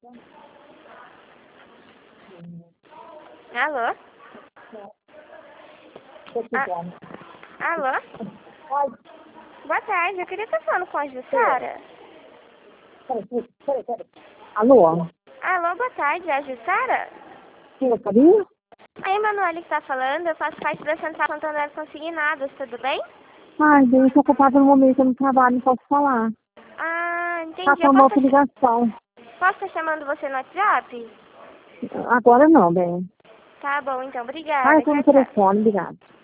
Alô? Alô? Oi. Boa tarde, eu queria estar falando com a Jussara. Peraí. Alô? Alô, boa tarde, é a Jussara? Sim, eu sabia? A Emanuele está falando, eu faço parte da Central Santander Consignados, tudo bem? Ai, bem, eu tô ocupada no momento, eu não trabalho, não posso falar. Ah, Tá entendi. com uma outra ligação. Posso estar chamando você no WhatsApp? Agora não, bem. Tá bom, então, Ah, obrigada. eu tô no Tchau, tchau. telefone, obrigada.